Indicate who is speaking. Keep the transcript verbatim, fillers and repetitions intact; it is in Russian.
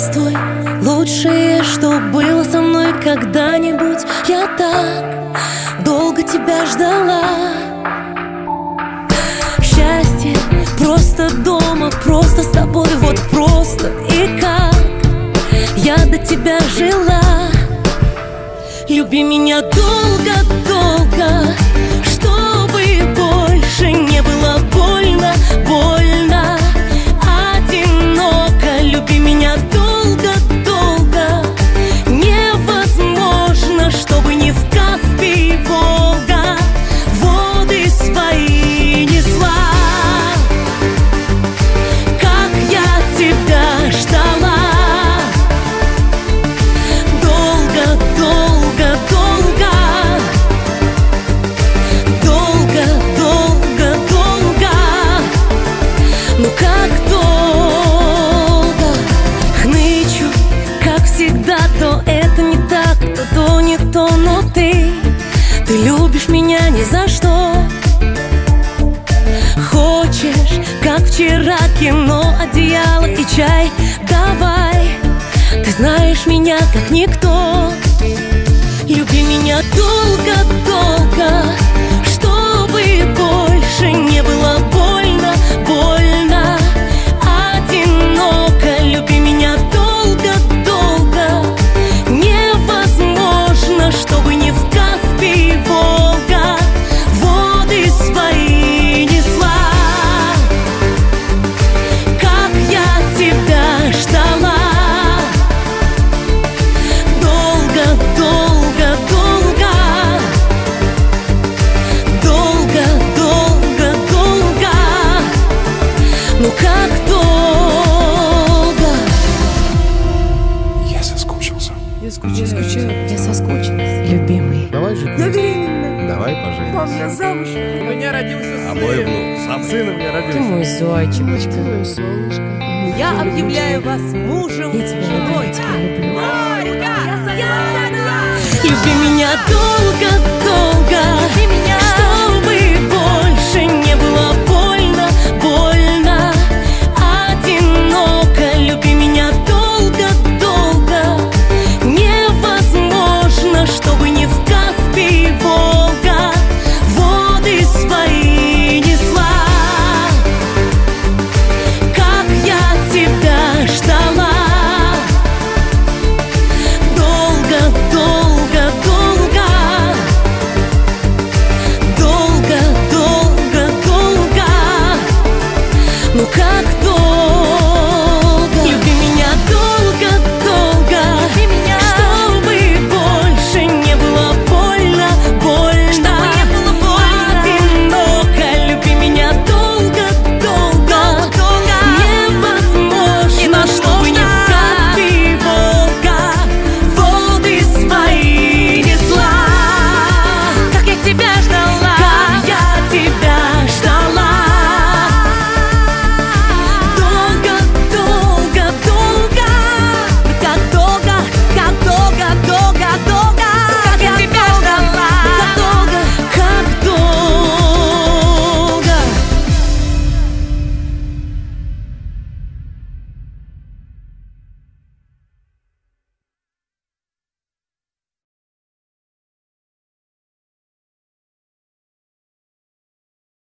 Speaker 1: Здравствуй, лучшее, что было со мной когда-нибудь. Я так долго тебя ждала. Счастье просто дома, просто с тобой, вот просто. И как я до тебя жила. Люби меня долго-долго, чтобы больше не было больно, больно, одиноко. Люби меня долго-долго, невозможно, чтобы не в Каспий Волга воды свои несла. Как я тебя ждала. Ну как долго хнычу, как всегда. То это не так, то то не то. Но ты, ты любишь меня ни за что. Хочешь, как вчера, кино, одеяло и чай. Давай, ты знаешь меня как никто. Люби меня долго-долго, чтобы больше не было больно, больно, одиноко. Люби меня долго-долго, невозможно, чтобы не в Каспий Волга воды свои несла. Как я тебя ждала. Ну как долго.
Speaker 2: Я соскучился.
Speaker 3: Я скучаю.
Speaker 1: Я соскучилась, любимый.
Speaker 2: Давай жить.
Speaker 3: Я беременна.
Speaker 2: Давай поженимся.
Speaker 3: Мам, я замуж. У меня родился сын.
Speaker 2: А мой внук, сам сын у меня
Speaker 1: Ты
Speaker 2: родился.
Speaker 1: мой зайчик.
Speaker 3: Ты мое солнышко.
Speaker 4: Я объявляю вас мужем
Speaker 1: Я тебя люблю,
Speaker 4: женой.
Speaker 1: я тебя люблю.